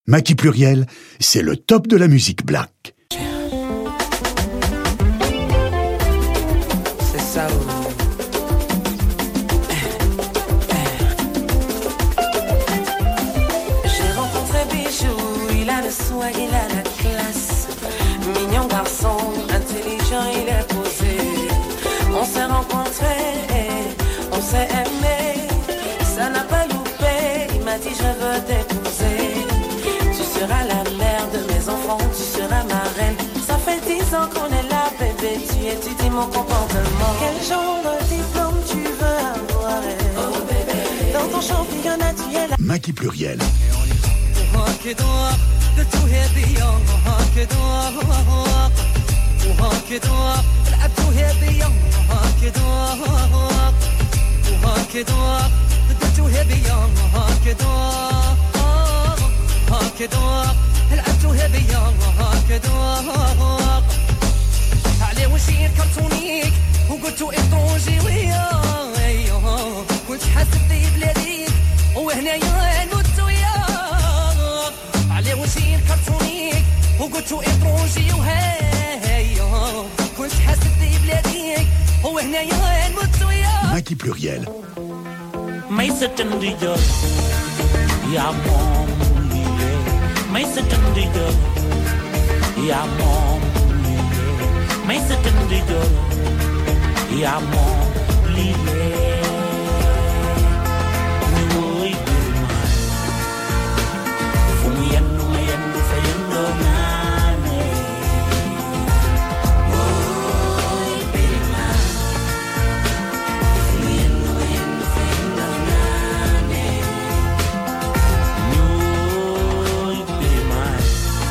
Maki Pluriel, c'est le top de la musique black. C'est ça. J'ai rencontré Bijou, il a le swag, il a la classe. Mignon garçon, intelligent, il est posé. On s'est rencontrés, on s'est aimé. Ça n'a pas loupé, il m'a dit je veux t'épouser. Tu seras la mère de mes enfants, tu seras ma reine. Ça fait 10 ans qu'on est là, bébé, tu étudies mon comportement. Quel genre de diplôme tu veux avoir? Oh bébé, dans ton championnat tu es là. Maki Pluriel. لعبتوها بيا هكذا عليه وشي كرتونيك وقلتو إطروجي ويا كنت حاسب في بلاديك وهنايا نموت ويا عليه وشي كرتونيك وقلتو إطروجي وهايا كنت حاسب في بلاديك وهنايا نموت ويا Maki Pluriel. Mais c'est un dieu, y'a mon lié. Mais c'est un dieu, y'a mon lié. Mais c'est un dieu, y'a mon lié. Nuoi dumai, fumiyanu mayanu fayendo nane. Oi bima, fumiyanu mayanu fayendo nane. Nuoi dumai,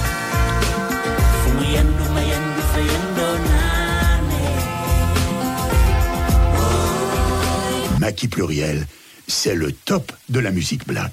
fumiyanu mayanu fayendo nane. Maki Pluriel, c'est le top de la musique black.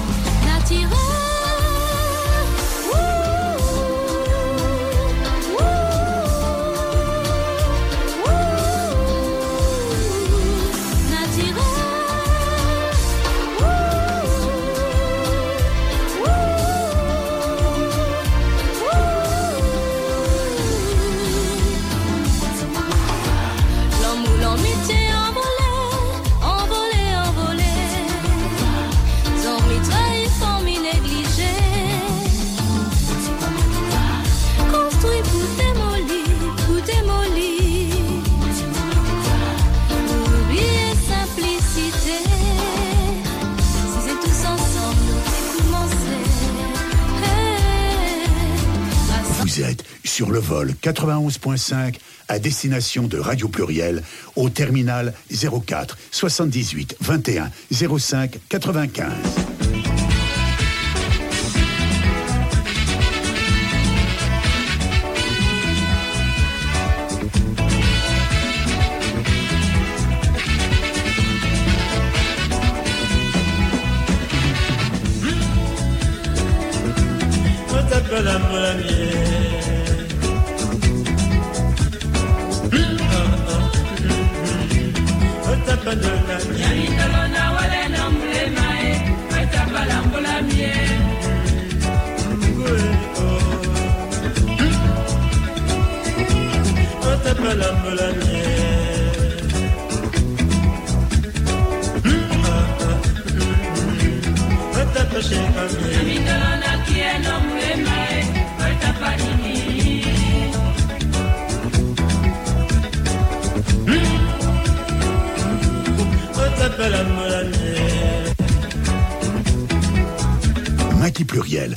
Vous êtes sur le vol 91.5 à destination de Radio Pluriel au terminal 04 78 21 05 95. Maki Pluriel.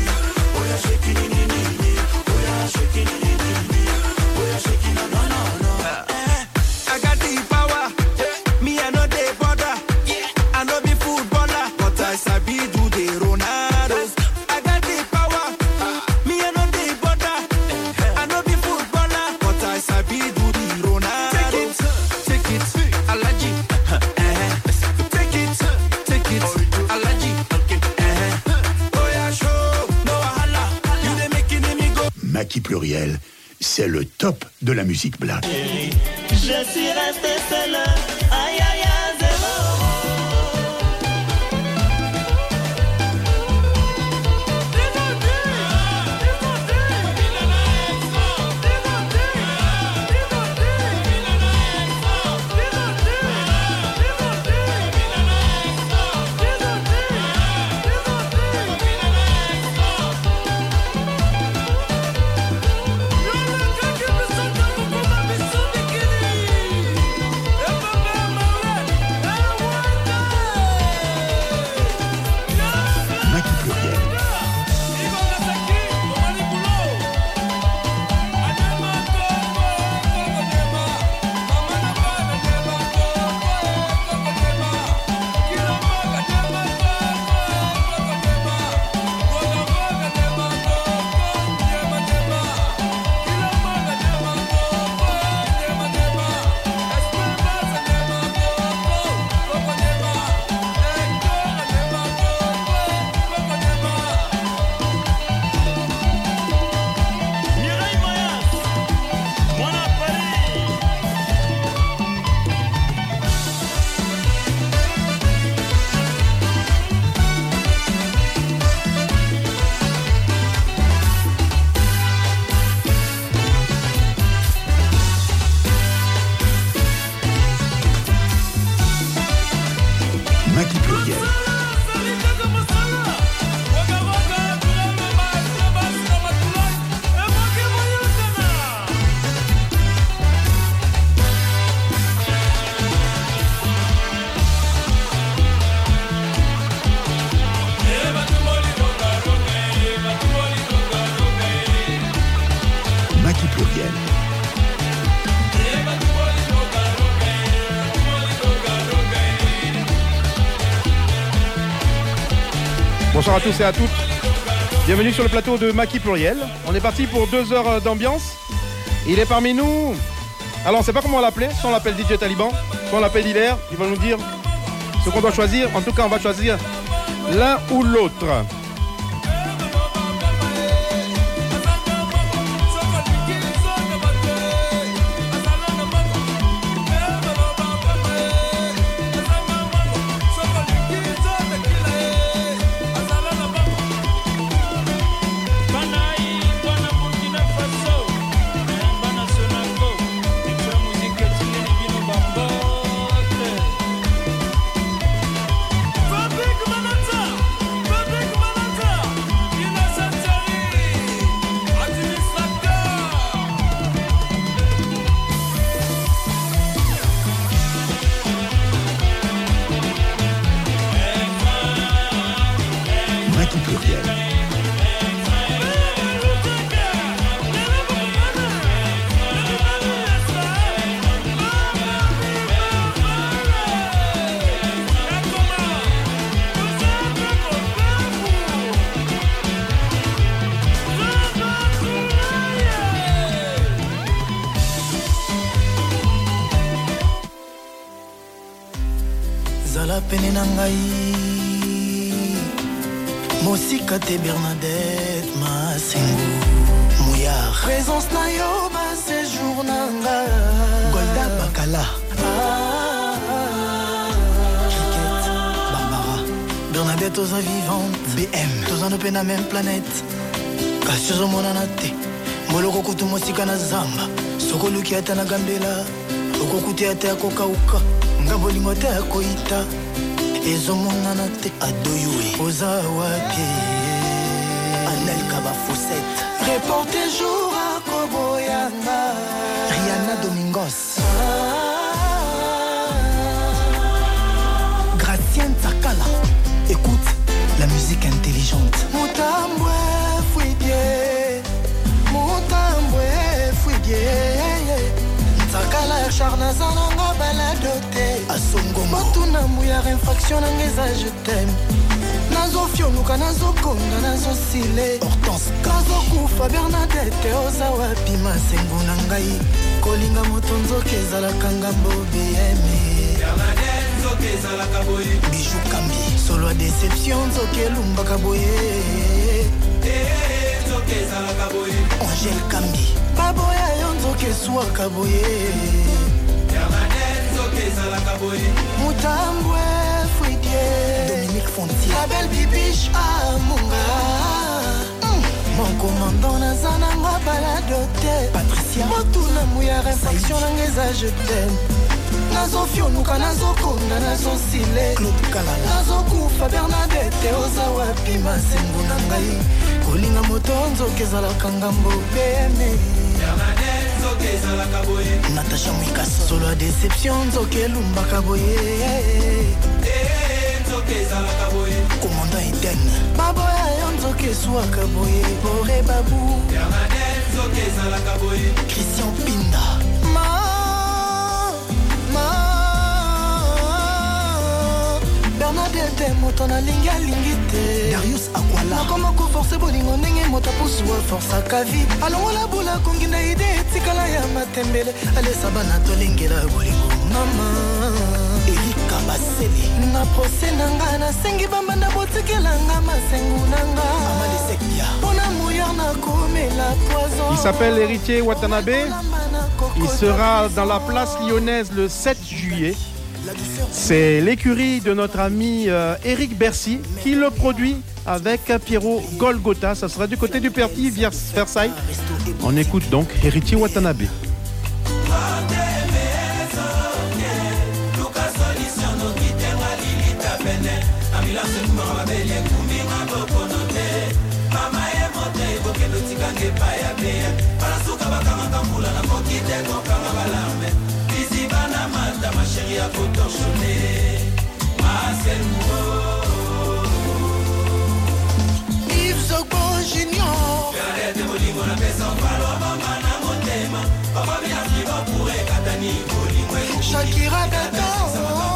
No, no, no. Maki Pluriel, c'est le top de la musique black. Je suis resté seul, aïe aïe aïe, zéro. Bonsoir à tous et à toutes. Bienvenue sur le plateau de Maki Pluriel. On est parti pour 2 heures d'ambiance. Il est parmi nous. Alors on ne sait pas comment on l'appelait. Soit on l'appelle DJ Taliban, soit on l'appelle Hilaire. Il va nous dire ce qu'on doit choisir. En tout cas, on va choisir l'un ou l'autre. Mosika te Bernadette Masengo Mouillard présence na yo ba séjour nanga Golda Bakala Cricket Barbara Bernadette aux vivante BM tous en open na même planète Kassuzo monanate Moloko kutu mosika na zamba Soko luki ata na gambela Okokuti ata kokauka Ngambo lingote akoita Ezomonana te adoyoué Ozawapi Anelka Foussette Reporté jour à Koboyanga Rihanna Domingos Gracienne Sakala Écoute la musique intelligente Moutambwe Fouidie Moutambwe Fouidie Sakala charna zananga baladote Asongo Matuna mouya infraction nangeza je t'aime Nazo fioluka nazo konda nazo sile Hortense Nazo kufa Bernadette Ozawapi Masengo nangai Kolinga motonzo kezala kangambo BM Bernadette zoke zala kaboye Bijou Kambi Solo à déception zoke lumba kaboye Angèle Kambi baboya yo nzoka eswaka boye Mutambwe Fouidier Dominique Fontier La belle bibiche Amunga Mon commandant Nazananga baladote Patricia Motuna mouya réflexion langeza je t'aime Nazo fionuka nazo konda nazo sile Claude Kalala Nazo kufa Bernadette Ozawa pima sengu nangai Kolinga moto nzoka ezalaka ngambo beme Natacha Mwikasa Solo a déception nzoka elumbaka boye Commandant Eden baboya yo nzoka eswaka boye Bore Babou Christian Pinda Bernadette moto na lingi alingi te Darius Akwala nakoma koforce bolingo ndenge moto apusuwa force akavi alongola bula kongi na ide etikala ya matembele alesa bana tolengela bolingo mama Erika Baseli na prose nanga nasengi bambanda botikelanga masengu nanga mpona mouillard nakomela poison. Il s'appelle Héritier Watanabe. Il sera dans la place lyonnaise le 7 juillet. C'est l'écurie de notre ami Eric Bercy qui le produit avec Pierrot Golgotha. Ça sera du côté du Perti Versailles. On écoute donc Héritier Watanabe. Yves Zogo Junior Shakira Gato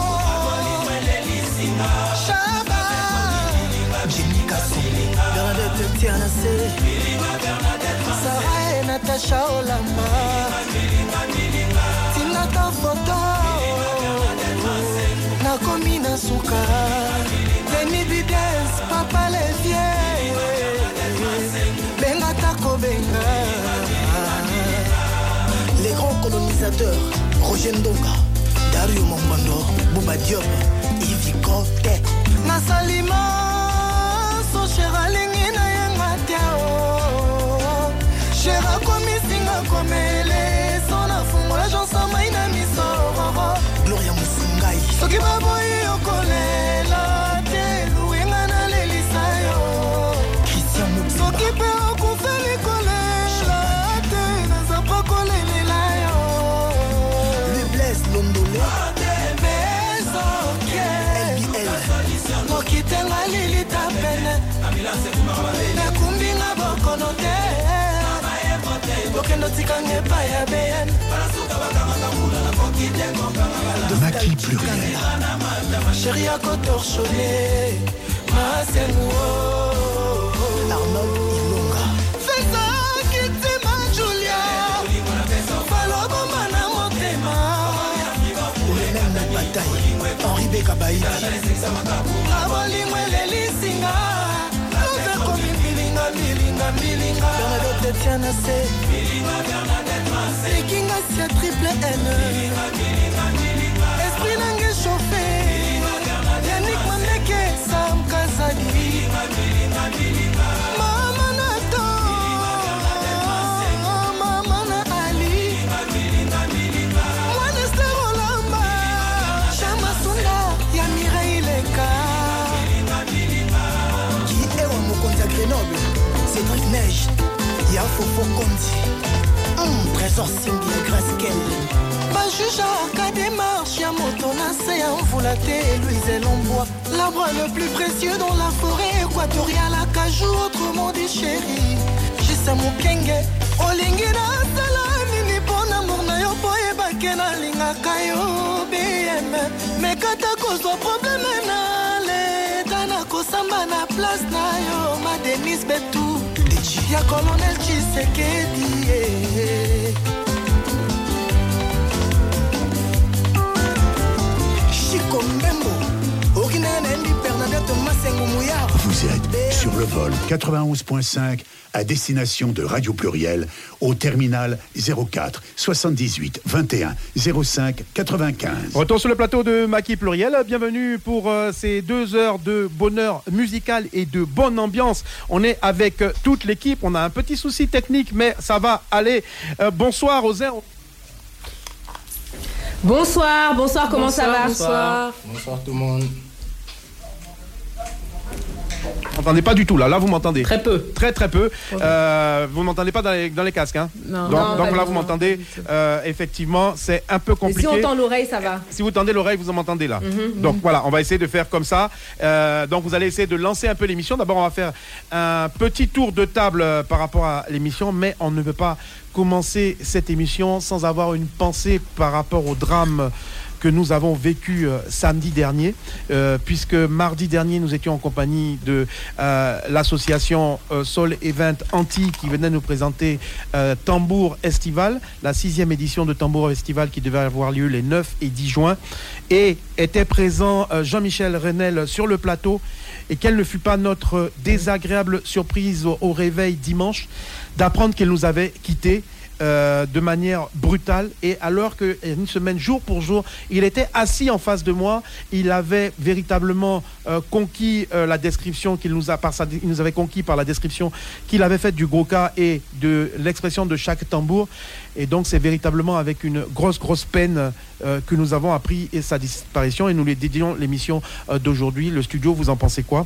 Shaba Jimmy Kassou Bernadette Tiana C Sarah et Natacha Olamba Tinata Foto Nakomi Nasuka Denis Bidens Papa Levier Benga Tako Benga Les grands colonisateurs Roger Ndonga Dario Mombando Bouba Diop Yves Kote Nasalima So cher alingi na yenga teo Cher akomi singa komele Sona fungo la jansa maina misoro Gloria Musungai Soki baboyi okolela Te luenga na lelisa yo Christian Moussa Soki pe okufeli kolela Te nazapa kolelela yo Lui Blaise Londole LBL Mokitenga lilita pene Nekumbinga bokono te Bokendo tikange pa ya BN Maki pluriel. Chérie à Cotorchonné Masengo Arnold Ilonga Fais ça Kitima Julia Falobo Mana Motema Le même la bataille Henri Bekabaï Abolimwe Lelisinga Love komi Milinga Milinga Milinga Bernadette Tiana C Sekinga Sia triple N Esprit nange chauffé Yannick Mameke Sam Kazadi Mama Nato Mama na Ali Mwana Sterolamba Chama Sunda Yamira Ileka Qui est au Mokonzi à Grenoble Cédric Neige Y'a Fofo Kondi Trésor Cindy et Grace Kell Bajuja ka démarche ya moto na se ya mvula te Louise Lombois l'arbre le plus précieux dans la forêt équatoriale à Cajou autrement dit chéri Jisa Mukenge olingi na sala nini pona amour na yo po ebake na lingaka yo BM mais kata kozwa problème na leta na kosamba na place na yo ma Denise Betou ya colonel Tshisekedi Chico Mbembo Original Andy Bernadette Masengo Mouillard. Vous êtes sur le vol 91.5 à destination de Radio Pluriel au terminal 04 78 21 05 95. Retour sur le plateau de Maki Pluriel. Bienvenue pour ces 2 heures de bonheur musical et de bonne ambiance. On est avec toute l'équipe. On a un petit souci technique, mais ça va aller. Bonsoir aux airs. Bonsoir, comment ça va? Bonsoir tout le monde. Vous m'entendez pas du tout là vous m'entendez très peu. Très peu. Vous m'entendez pas dans les casques, hein? Non. Donc là vous m'entendez. Effectivement, c'est un peu compliqué. Mais si on tend l'oreille, ça va. Si vous tendez l'oreille, vous m'entendez là. Donc voilà, on va essayer de faire comme ça. Donc vous allez essayer de lancer un peu l'émission. D'abord, on va faire un petit tour de table par rapport à l'émission, mais on ne peut pas commencer cette émission sans avoir une pensée par rapport au drame que nous avons vécu samedi dernier, puisque mardi dernier, nous étions en compagnie de l'association Soul Event Antilles qui venait nous présenter Tambour Estival, la 6e édition de Tambour Estival qui devait avoir lieu les 9 et 10 juin. Et était présent Jean-Michel Renel sur le plateau. Et quelle ne fut pas notre désagréable surprise au réveil dimanche d'apprendre qu'il nous avait quittés de manière brutale, et alors qu'une semaine, jour pour jour, il était assis en face de moi, il avait véritablement conquis la description qu'il nous a, il nous avait conquis par la description qu'il avait faite du Gwoka et de l'expression de chaque tambour. Et donc c'est véritablement avec une grosse peine que nous avons appris sa disparition, et nous lui dédions l'émission d'aujourd'hui. Le studio, vous en pensez quoi?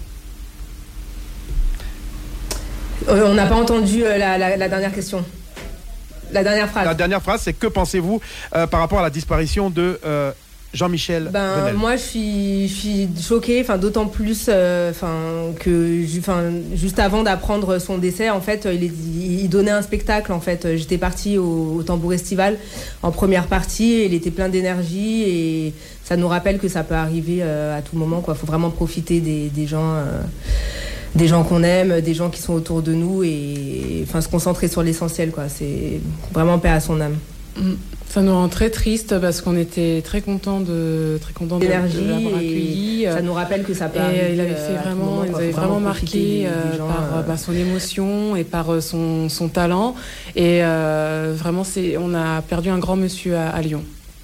On n'a pas entendu la dernière question. La dernière phrase. La dernière phrase, c'est que pensez-vous par rapport à la disparition de Jean-Michel Renel? Moi, je suis choquée, d'autant plus que juste avant d'apprendre son décès, en fait, il donnait un spectacle. En fait, j'étais partie au Tambour Estival en première partie. Il était plein d'énergie et ça nous rappelle que ça peut arriver à tout moment. Il faut vraiment profiter des gens. Des gens qu'on aime, des gens qui sont autour de nous, et se concentrer sur l'essentiel, quoi. C'est vraiment paix à son âme. Ça nous rend très triste parce qu'on était très contents de l'avoir accueilli. Ça nous rappelle que ça peut arriver. Il avait fait vraiment, il nous avait vraiment marqué par son émotion et par son talent. Et vraiment, on a perdu un grand monsieur à Lyon.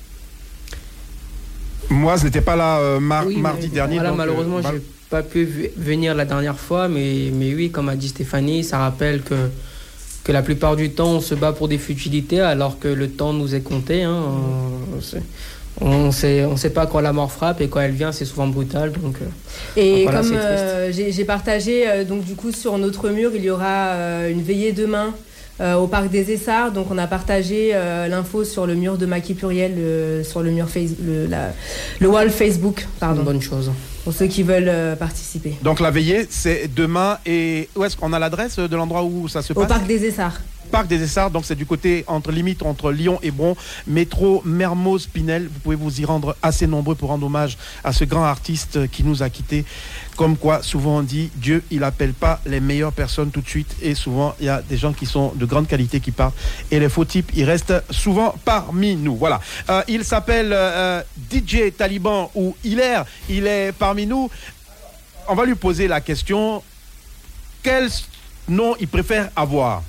Moi, je n'étais pas là mardi dernier. Voilà, donc, malheureusement, j'ai pas pu venir la dernière fois, mais oui, comme a dit Stéphanie, ça rappelle que la plupart du temps on se bat pour des futilités alors que le temps nous est compté, hein. On sait pas quand la mort frappe, et quand elle vient c'est souvent brutal, donc et voilà, comme j'ai partagé, donc du coup sur notre mur il y aura une veillée demain au parc des Essarts. Donc on a partagé l'info sur le mur de Maki Pluriel, sur le mur le wall Facebook, pardon. Bonne chose. Pour ceux qui veulent participer. Donc la veillée, c'est demain. Et où est-ce qu'on a l'adresse de l'endroit où ça se passe? Au parc des Essarts. Parc des Essarts, donc c'est du côté limite entre Lyon et Bron, métro Mermoz Pinel. Vous pouvez vous y rendre assez nombreux pour rendre hommage à ce grand artiste qui nous a quittés. Comme quoi, souvent on dit, Dieu, il appelle pas les meilleures personnes tout de suite, et souvent il y a des gens qui sont de grande qualité qui partent, et les faux types, ils restent souvent parmi nous. Voilà. Il s'appelle DJ Taliban, ou il est parmi nous. On va lui poser la question, quel nom il préfère avoir?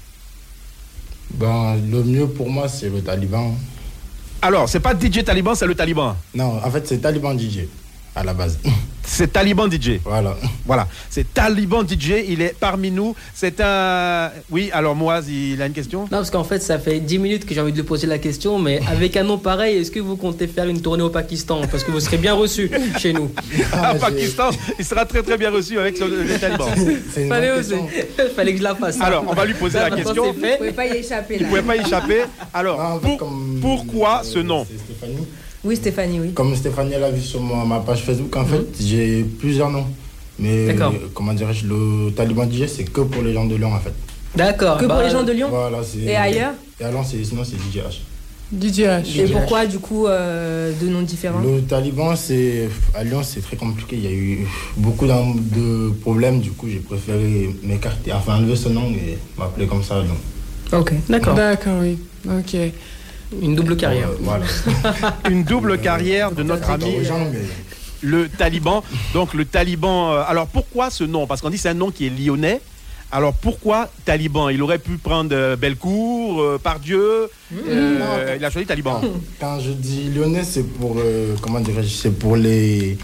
Le mieux pour moi, c'est le Taliban. Alors, c'est pas DJ Taliban, c'est le Taliban. Non, en fait, c'est Taliban DJ, à la base. C'est Taliban DJ. Voilà. C'est Taliban DJ, il est parmi nous. C'est un... Oui, alors Moaz, il a une question? Non, parce qu'en fait, ça fait 10 minutes que j'ai envie de lui poser la question, mais avec un nom pareil, est-ce que vous comptez faire une tournée au Pakistan? Parce que vous serez bien reçu chez nous. Au Pakistan, il sera très très bien reçu avec les Talibans. Fallait oser. Fallait que je la fasse. Alors, on va lui poser la question. Vous ne pouvez pas y échapper. Vous ne pouvez pas y échapper. Alors, pourquoi ce nom? C'est Stéphanie. Oui, Stéphanie, oui. Comme Stéphanie l'a vu sur ma page Facebook, en fait, j'ai plusieurs noms. Mais comment dirais-je, le Taliban DJ, c'est que pour les gens de Lyon, en fait. D'accord. Que pour les gens de Lyon? Voilà, et ailleurs? Et alors, sinon, c'est DJH. DJH. Et pourquoi, du coup, deux noms différents? Le Taliban, à Lyon, c'est très compliqué. Il y a eu beaucoup de problèmes. Du coup, j'ai préféré m'écarter, enlever ce nom et m'appeler comme ça. Donc. Ok, d'accord. D'accord, oui. Ok. Une double carrière. Voilà. Une double carrière de notre ami le Taliban. Donc le Taliban. Alors pourquoi ce nom? Parce qu'on dit que c'est un nom qui est lyonnais. Alors pourquoi Taliban? Il aurait pu prendre Bellecour, Pardieu. Il a choisi Taliban. Quand je dis lyonnais, c'est pour comment dirais-je, c'est pour mes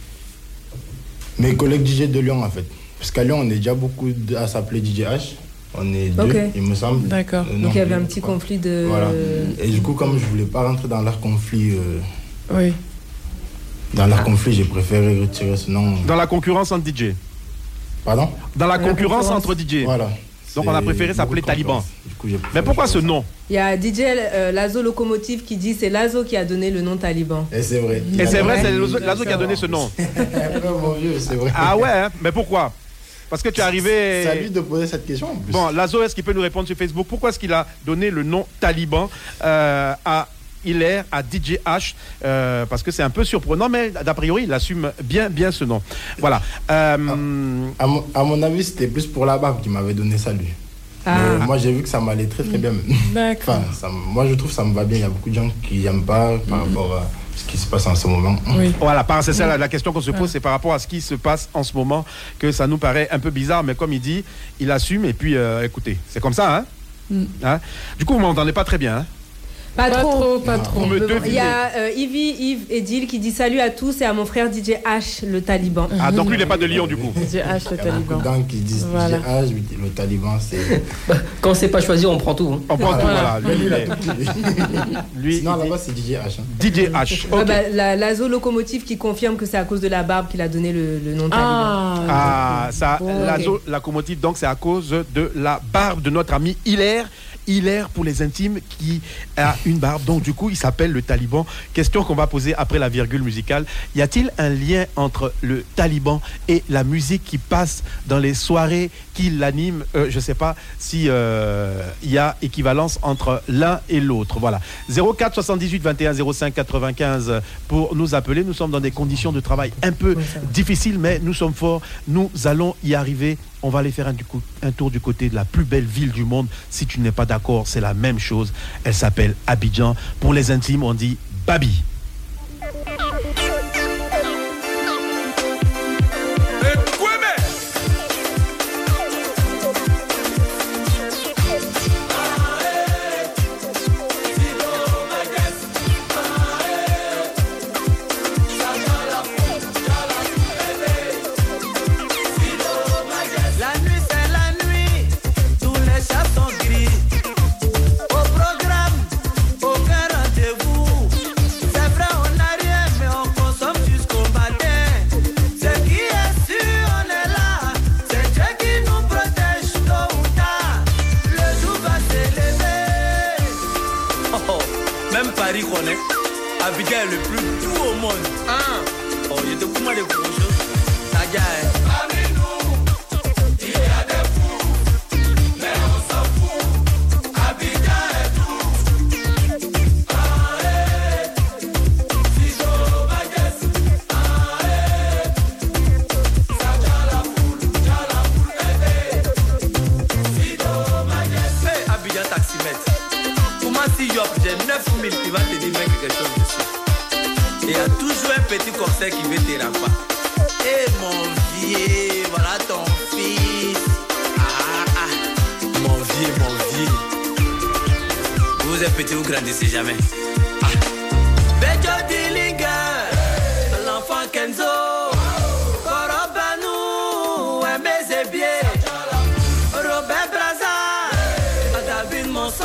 collègues DJ de Lyon en fait. Parce qu'à Lyon, on est déjà beaucoup à s'appeler DJ H. On est deux, il me semble. D'accord. Donc il y avait un petit conflit de... Voilà. Et du coup, comme je voulais pas rentrer dans leur conflit... oui. Dans leur conflit, j'ai préféré retirer ce nom. Dans la concurrence entre DJ. Pardon? Dans la concurrence entre DJ. Voilà. Donc on a préféré s'appeler Taliban. Du coup, mais pourquoi ce nom? Il y a DJ Lazo Locomotive qui dit c'est Lazo qui a donné le nom Taliban. Et c'est vrai. Et c'est vrai, c'est Lazo qui a donné ce nom. Mon vieux, c'est vrai. Ah ouais, hein? Mais pourquoi? Parce que tu es arrivé... C'est à lui de poser cette question en plus. Bon, Lazo, est-ce qu'il peut nous répondre sur Facebook? Pourquoi est-ce qu'il a donné le nom Taliban à Hilaire, à DJ H? Parce que c'est un peu surprenant, mais d'a priori, il assume bien ce nom. Voilà. À mon avis, c'était plus pour la barbe qui m'avait donné ça, lui. Moi, j'ai vu que ça m'allait très bien. D'accord. Enfin, moi, je trouve que ça me va bien. Il y a beaucoup de gens qui n'aiment pas par rapport à ce qui se passe en ce moment. Oui. Voilà, c'est ça la question qu'on se pose, c'est par rapport à ce qui se passe en ce moment que ça nous paraît un peu bizarre, mais comme il dit, il assume et puis écoutez, c'est comme ça, hein? Du coup, vous m'entendez pas très bien, hein? Pas trop. Il y a Yves Edil qui dit salut à tous et à mon frère DJ H, le Taliban. Ah, donc lui, il n'est pas de Lyon, du coup. DJ H, le Taliban. Il y a beaucoup qui disent DJ H, le Taliban, c'est... Quand c'est pas choisi, on prend tout. Hein. On prend tout, voilà. Lui, sinon, là-bas, c'est DJ H. DJ H. Okay. Lazo Locomotive qui confirme que c'est à cause de la barbe qu'il a donné le nom Taliban. Ça, Lazo Locomotive, donc c'est à cause de la barbe de notre ami Hilaire pour les intimes qui a une barbe. Donc du coup, il s'appelle le Taliban. Question qu'on va poser après la virgule musicale. Y a-t-il un lien entre le Taliban et la musique qui passe dans les soirées qui l'animent? Je ne sais pas si y a équivalence entre l'un et l'autre. Voilà. 04 78 21 05 95 pour nous appeler. Nous sommes dans des conditions de travail un peu difficiles, mais nous sommes forts. Nous allons y arriver. On va aller faire un tour du côté de la plus belle ville du monde. Si tu n'es pas d'accord, c'est la même chose. Elle s'appelle Abidjan. Pour les intimes, on dit Babi. Abidjan est le plus doux au monde. Oh, il y a de comment les gros choses. Nadia, parmi nous, il y a des fous, mais on s'en fout. Abidjan est doux. Fijo Bagues. Ça tient la foule, Fijo Bagues. Fais Abidjan taximètre. Comment si Yop, j'ai 9000 qui va te dire quelque chose dessus. Et il y a toujours un petit corset qui veut te rapper. Eh mon vieux, voilà ton fils. Mon vieux. Vous êtes petit, vous grandissez jamais. Bejo Dillinger, l'enfant Kenzo. Korobanou, Aimé Zébier. Robert Braza, David Monceau.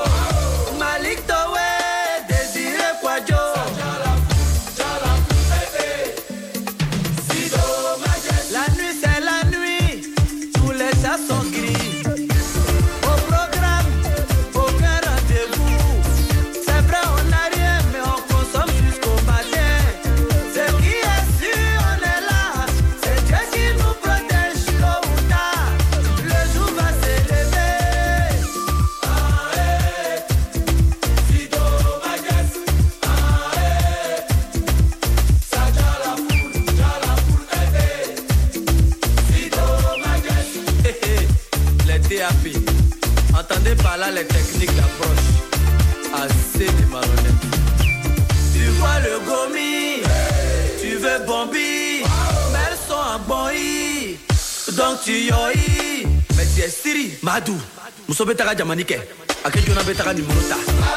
Entendez par là les techniques d'approche. Assez de malhonnêtes. Tu vois le gomi, tu veux bombi, mais elles sont en boi. Donc tu yoi, mais Merci, Siri, Madou. Muso betaka jamanike. Akejuna betaka ni muruta.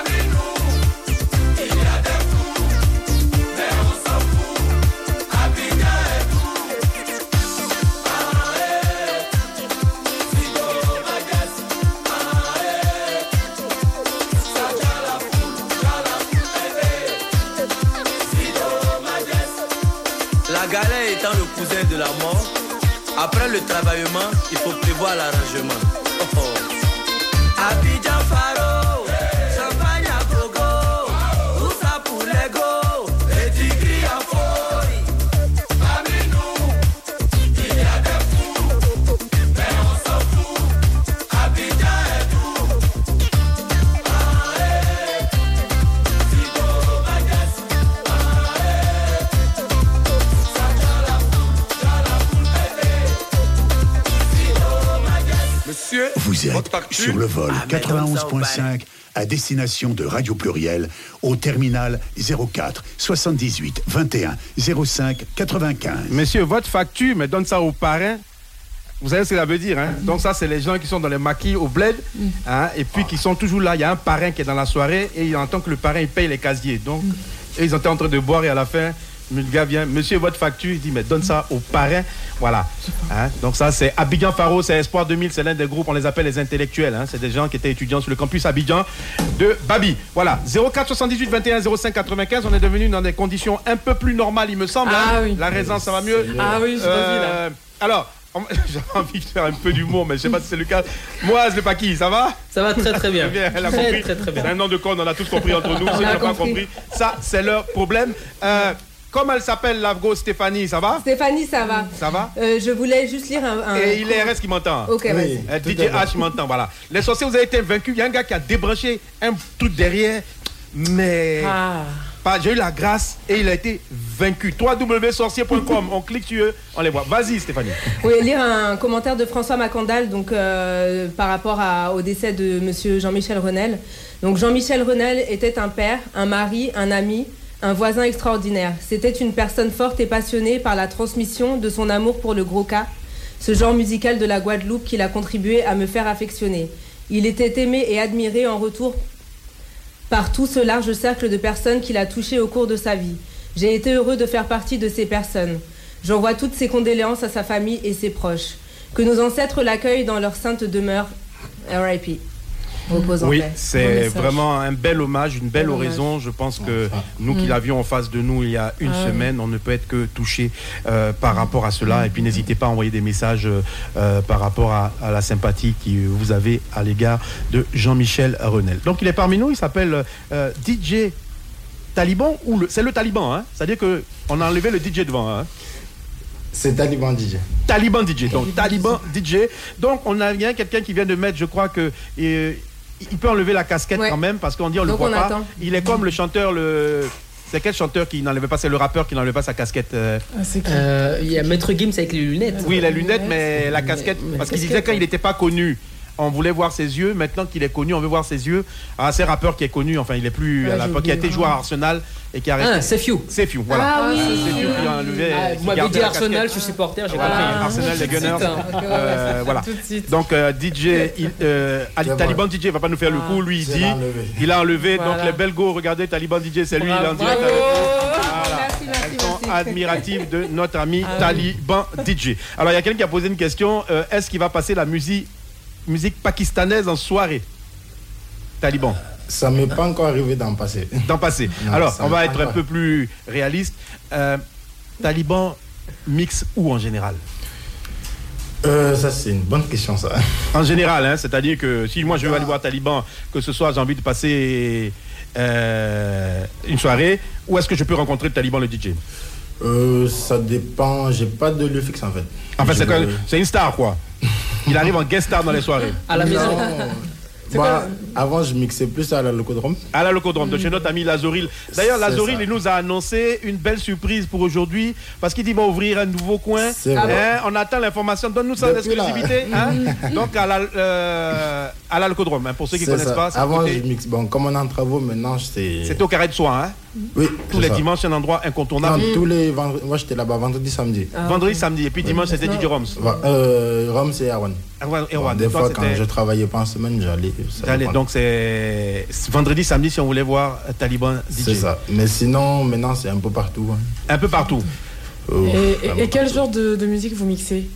La galère étant le cousin de la mort, après le travaillement, il faut prévoir l'arrangement. Oh, oh. Abidjan Faro, champagne à gogo, tout ça pour l'ego, et tigri à folie. Parmi nous, il y a des fous, mais on s'en fout. Abidjan est tout. Aïe, Sido Magas, Monsieur, vous êtes sur le vol 91.5 à destination de Radio Pluriel au terminal 04 78 21 05 95. Monsieur, votre facture, mais donne ça aux parrains. Vous savez ce que ça veut dire, hein? Donc ça, c'est les gens qui sont dans les maquis au bled, hein, et puis qui sont toujours là. Il y a un parrain qui est dans la soirée et il entend que le parrain il paye les casiers. Donc, et ils étaient en train de boire et à la fin, le gars vient, monsieur, votre facture, il dit, mais donne ça aux parrains. Voilà. Hein? Donc ça, c'est Abidjan Faro, c'est Espoir 2000, c'est l'un des groupes, on les appelle les intellectuels. Hein? C'est des gens qui étaient étudiants sur le campus Abidjan de Babi. Voilà. 04 78 21 05 95, on est devenu dans des conditions un peu plus normales, il me semble. Ah, hein? oui. La raison, ça va mieux. Ah oui, je revis là. Alors, j'ai envie de faire un peu d'humour, mais je ne sais pas si c'est le cas. Moaz Le Paki, ça va? Ça va très très bien. Elle a compris. Très bien. C'est un nom de code, on a tous compris entre nous. Ceux qui n'ont pas compris, ça, c'est leur problème. Comment elle s'appelle, l'Afgo Stéphanie, ça va? Stéphanie, ça va. Ça va? Je voulais juste lire un... Et il est RS qui m'entend. Ok, vas-y. DJ H m'entend, voilà. Les sorciers, vous avez été vaincus. Il y a un gars qui a débranché un truc derrière, mais... J'ai eu la grâce et il a été vaincu. www.sorcier.com, on clique sur eux, on les voit. Vas-y, Stéphanie. Oui, lire un commentaire de François Macandal donc, par rapport au décès de monsieur Jean-Michel Renel. Donc Jean-Michel Renel était un père, un mari, un ami, un voisin extraordinaire. C'était une personne forte et passionnée par la transmission de son amour pour le gros cas, ce genre musical de la Guadeloupe qu'il a contribué à me faire affectionner. Il était aimé et admiré en retour par tout ce large cercle de personnes qu'il a touché au cours de sa vie. J'ai été heureux de faire partie de ces personnes. J'envoie toutes ses condoléances à sa famille et ses proches. Que nos ancêtres l'accueillent dans leur sainte demeure. R.I.P. Oui, c'est vraiment un bel hommage, une belle oraison. Je pense que nous qui l'avions en face de nous il y a une semaine, on ne peut être que touché par rapport à cela. Et puis n'hésitez pas à envoyer des messages par rapport à la sympathie que vous avez à l'égard de Jean-Michel Renel. Donc il est parmi nous, il s'appelle DJ Taliban, ou c'est le Taliban, hein? C'est-à-dire qu'on a enlevé le DJ devant. Hein? C'est Taliban DJ. Taliban DJ, donc Taliban DJ. Donc on a bien quelqu'un qui vient de mettre, je crois que... il peut enlever la casquette quand même, parce qu'on dit on le voit pas. Il est comme le chanteur, c'est quel chanteur qui n'enlevait pas? C'est le rappeur qui n'enlevait pas sa casquette. Il y a Maître Gims avec les lunettes. Oui, les lunettes, mais la casquette, parce qu'il disait quand il n'était pas connu, on voulait voir ses yeux. Maintenant qu'il est connu, on veut voir ses yeux. Ah, c'est un rappeur qui est connu, enfin il est plus à l'époque, qui a été joueur à Arsenal et qui a arrêté. C'est Few, voilà. Ah oui. C'est Few qui a enlevé. Vous m'avez dit Arsenal, je suis supporter, j'ai compris. Arsenal, les Gunners. Voilà. Donc Taliban DJ va pas nous faire le coup. Lui, il dit, il a enlevé. Donc les Belgos, regardez, Taliban DJ, c'est lui, il est en direct avec nous. Elles sont admiratives de notre ami Taliban DJ. Alors il y a quelqu'un qui a posé une question. Est-ce qu'il va passer la musique pakistanaise en soirée? Taliban. Ça ne m'est pas encore arrivé d'en passer. Non, alors, on va être un peu plus réaliste. Taliban mix où en général? Ça, c'est une bonne question, ça. En général, hein, c'est-à-dire que si moi je veux aller voir Taliban, que ce soit j'ai envie de passer une soirée, où est-ce que je peux rencontrer Taliban le DJ? Ça dépend, j'ai pas de lieu fixe en fait. En fait, c'est une star quoi. Il arrive en guest star dans les soirées. À la maison. Avant, je mixais plus à la Locodrome. À la Locodrome, de chez notre ami Lazoril. D'ailleurs, C'est Lazoril, ça. il nous a annoncé une belle surprise pour aujourd'hui, parce qu'il dit qu'il va ouvrir un nouveau coin. C'est vrai. On attend l'information. Donne-nous ça en Depuis là. exclusivité. Donc, à la Locodrome, pour ceux qui ne connaissent pas. c'est Avant, côté- je mixe. Bon, comme on est en travaux, maintenant, c'est. C'était au Carré de Soie, Oui. Tous les dimanches, c'est un endroit incontournable. Non, tous les vendredis. Moi, j'étais là-bas vendredi, samedi. Vendredi, samedi. Et puis dimanche, c'était DJ Roms. Roms et Erwan. Erwan. Des Toi, fois, quand c'était- je travaillais pas en semaine, j'allais. ça Allez, dépend. donc c'est vendredi, samedi si on voulait voir Taliban DJ. C'est ça. Mais sinon, maintenant, c'est un peu partout. Un peu partout. Et quel genre de musique vous mixez?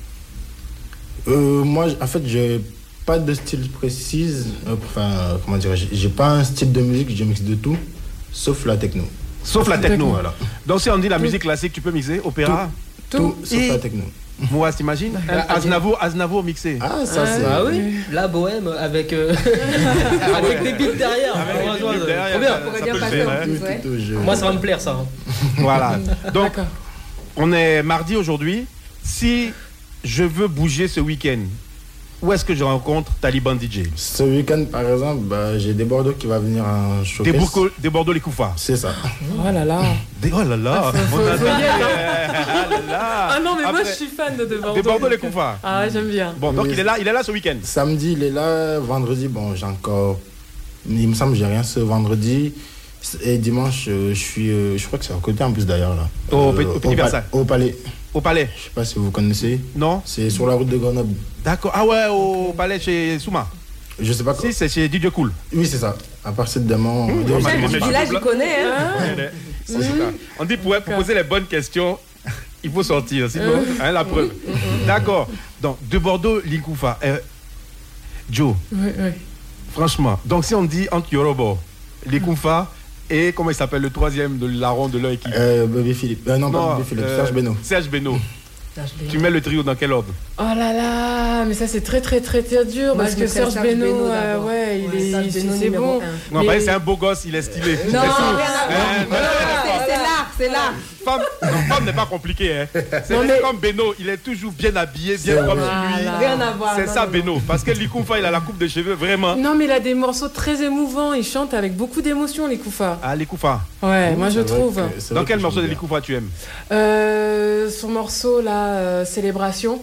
Moi, en fait, j'ai pas de style précis. Enfin, comment dire, j'ai pas un style de musique, je mixe de tout, sauf la techno. Sauf la techno. Voilà. Donc si on dit la musique classique, tu peux mixer opéra. Tout, sauf la techno. Moi, t'imagines Aznavour mixé. Ah, ça c'est. Ah oui, la bohème avec avec des beats derrière. Avec des beats derrière, Trop bien. ça peut le faire, hein. Moi, ça va me plaire ça. Voilà. Donc, on est mardi aujourd'hui. Si je veux bouger ce week-end, où est-ce que je rencontre Taliban DJ? Ce week-end, par exemple, j'ai des Bordeaux qui va venir en showcase. Des Bordeaux les Koufas. C'est ça. Oh là là. Oh là là. Faut y être, Ah non, mais moi, Après- je suis fan de Bordeaux. Des Bordeaux les donc, Koufas. Ah ouais, j'aime bien. Bon, donc Oui. il est là ce week-end. Samedi, il est là. Vendredi, bon, j'ai encore. Il me semble que j'ai rien ce vendredi. Et dimanche, je crois que c'est à côté en plus d'ailleurs là. Au Petit Versailles. Au Palais. Au Palais. Je sais pas si vous connaissez. Non. C'est sur la route de Grenoble. D'accord. Ah ouais, au Palais chez Souma. Je sais pas. Si, c'est chez DJ Cool. Oui, c'est ça. À partir de demain. Là, je connais. C'est ça. On dit pour poser les bonnes questions, il faut sortir. Sinon, la preuve. D'accord. Donc, de Bordeaux, Linkoufa. Joe, Oui. franchement, donc si on dit entre Yorobo, Linkoufa et comment il s'appelle le troisième de larron de leur équipe Bébé Philippe. Non, pas Bébé Philippe. Serge Beno. Serge Beno. Tu mets le trio dans quel ordre? Oh là là, mais ça c'est très dur Moi, parce je que mettrais Serge Serge Beno, Beno d'abord. ouais, Serge Beno c'est numéro bon. un. Non, Mais- bah, c'est un beau gosse, il est stylé. Non, C'est tout. rien à voir. C'est l'art. Femme n'est pas compliqué. Hein. C'est Non, mais- comme Beno, il est toujours bien habillé, bien C'est propre vrai. chez lui. Voilà. Rien à voir. C'est non, ça, non, Beno. Parce que Likoufa, il a la coupe de cheveux, vraiment. Non, mais il a des morceaux très émouvants, il chante avec beaucoup d'émotion, les Koufas. Ah, Likoufa. Ouais, moi je trouve. Dans quel morceau de Likoufa tu aimes? Son morceau là, Célébration.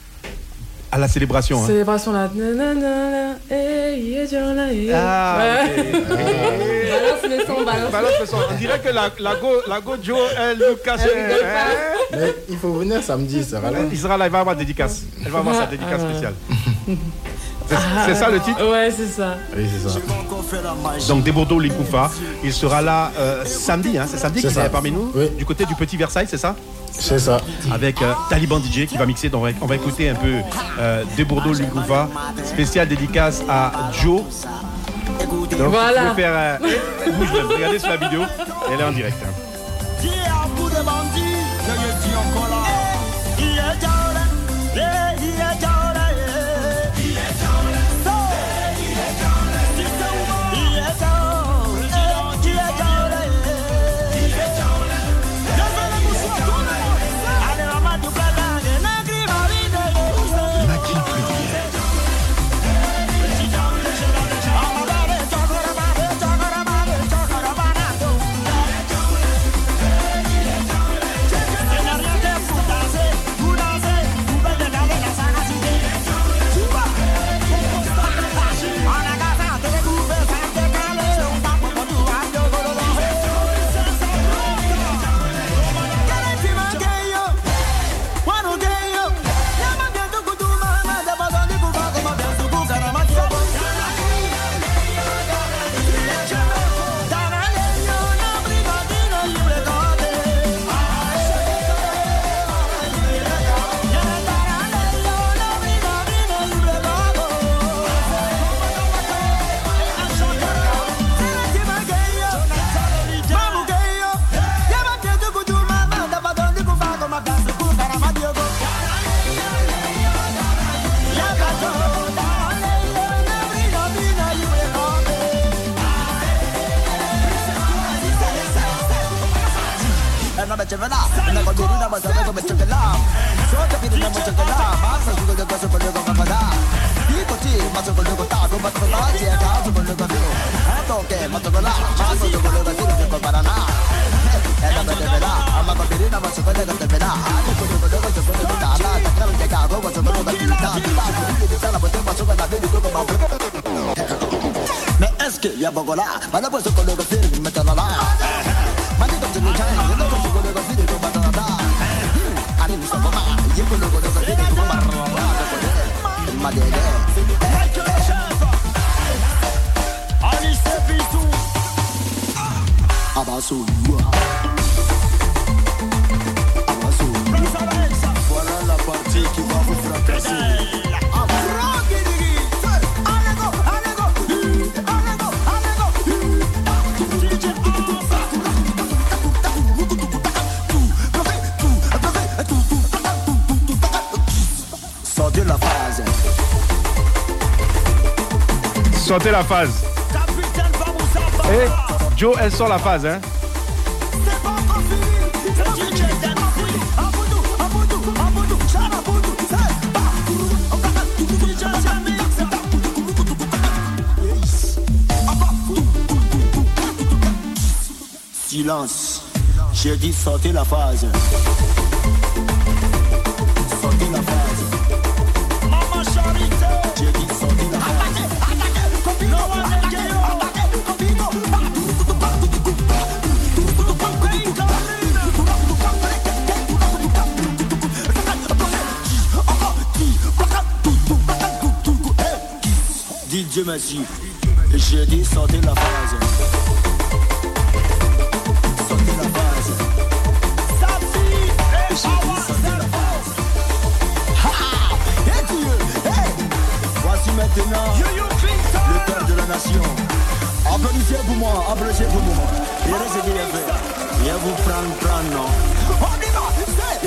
À la célébration. Hein. Célébration là. Nanana, hey, yeah, Jana, yeah. Ah, Ouais. ok. Balance le son, Balance le son. On dirait que la go Joe, elle nous cache. Hein? Mais il faut venir samedi, il sera là. Il sera là, il va avoir dédicace. Elle va avoir sa dédicace spéciale. C'est ça le titre? Ouais, c'est ça. Oui, c'est ça. Donc des Bordeaux Likoufa, il sera là samedi, hein, c'est samedi qu'il C'est ça. est parmi nous, Oui. du côté du Petit Versailles, c'est ça? C'est ça. Avec Taliban DJ qui va mixer, donc on va écouter un peu des Bordeaux Likoufa, spécial dédicace à Joe. Donc Voilà. je vais faire bouge même, regardez sur la vidéo, elle est en direct. Hein. Chocolate, Mais est-ce qu'il y a beaucoup là? Mana pas ce que le gars fait maintenant là. Mana comme tu le tiens, il ne peut pas le gars fait de maintenant là. Allez, nous sommes pas. Il peut le gars fait de maintenant là. Ma dégueu. Allez, c'est bisou. Abassou. Abassou. Voilà la partie qui va vous fracasser. Sortez la phase. Sortez la phase. Eh, Joe, elle sort la phase, hein. Silence. J'ai dit sortez la phase. Sortez la phase. Maman Charité. J'ai dit sortez la phase. Dis Dieu merci. J'ai dit sortez la phase. Sortez la phase. J'ai dit sortez la phase. Et Dieu, voici maintenant le père de la nation. Applaudissez pour moi, applaudissez pour moi. Et restez bien fait. Et vous prendre, non. On y va,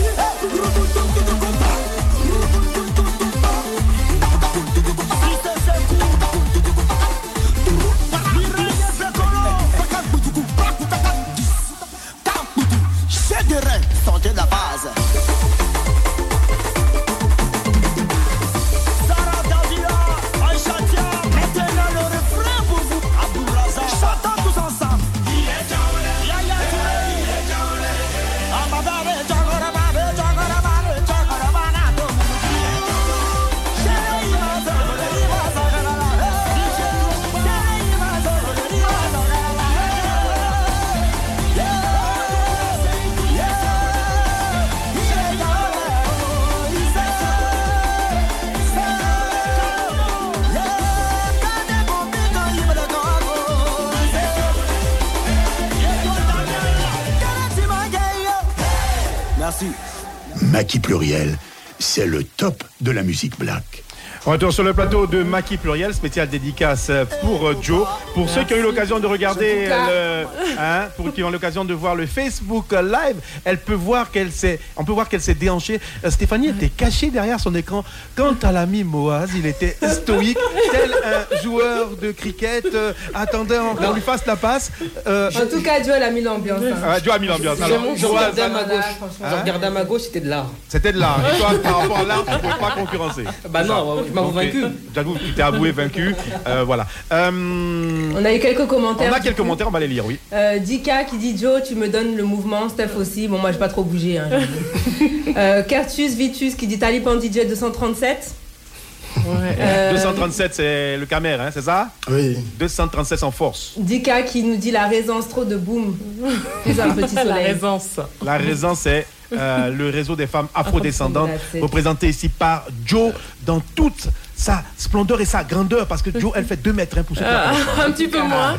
sortez de la base. Sarah Davila, Aïchatia, maintenant le refrain pour vous. Abdoulaza, chantons tous ensemble. Yaya Touré, Amadare, Jagorabare, Jagorabare, Jagorabanato. Merci. Maki Pluriel, c'est le top de la musique black. Retour sur le plateau de Maki Pluriel, spécial dédicace pour Joe. Pour ceux qui ont eu l'occasion de regarder pour qui ont l'occasion de voir le Facebook Live, on peut voir qu'elle s'est déhanchée. Stéphanie était cachée derrière son écran. Quant à l'ami Moaz, il était stoïque, tel un joueur de cricket. Attendait qu'on lui fasse la passe. En tout cas, Joe a mis l'ambiance. Joe a mis l'ambiance. Je regardais à ma gauche. Je regardais à ma gauche, c'était de l'art. C'était de l'art. Et toi, par rapport à l'art, tu ne pouvais pas concurrencer. Bah non, je m'avoue vaincu. J'avoue, tu t'es avoué vaincu. Voilà. On a eu quelques commentaires. On a quelques commentaires, on va les lire, oui. Dika qui dit Joe, tu me donnes le mouvement. Steph aussi. Bon, moi, je n'ai pas trop bougé. Curtus Vitus qui dit Taliban DJ 237. Ouais. 237, c'est le Camer, hein, c'est ça? Oui. 237 en force. Dika qui nous dit la résance trop de boom. C'est un petit soleil. La résance, c'est le réseau des femmes afrodescendantes, représenté ici par Joe dans toute sa splendeur et sa grandeur, parce que Joe, elle fait 2 mètres pour ceux qui un petit peu moins.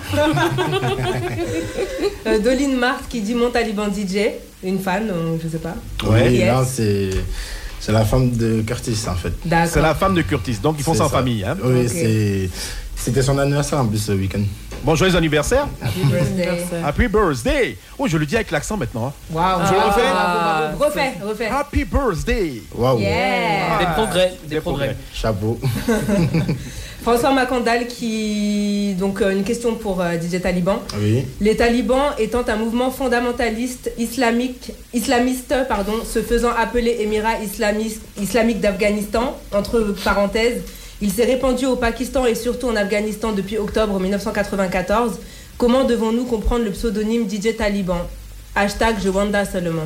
Doline Marthe qui dit mon Taliban DJ, une fan, je sais pas. Ouais, non, c'est la femme de Curtis en fait. C'est la femme de Curtis, donc ils font ça en famille. Hein. Oui, okay. C'était son anniversaire en plus ce week-end. Bon, joyeux anniversaire. Happy birthday. Happy birthday. Oh, je le dis avec l'accent maintenant. Waouh. Je le refais. Refais. Happy birthday. Waouh. Yeah. Des progrès. Chapeau. François Macandal qui... Donc une question pour DJ Taliban. Oui. Les talibans étant un mouvement fondamentaliste islamiste, se faisant appeler Émirat islamique d'Afghanistan, entre parenthèses, Il s'est répandu au Pakistan et surtout en Afghanistan depuis octobre 1994. Comment devons-nous comprendre le pseudonyme DJ Taliban ? Hashtag je Wanda seulement.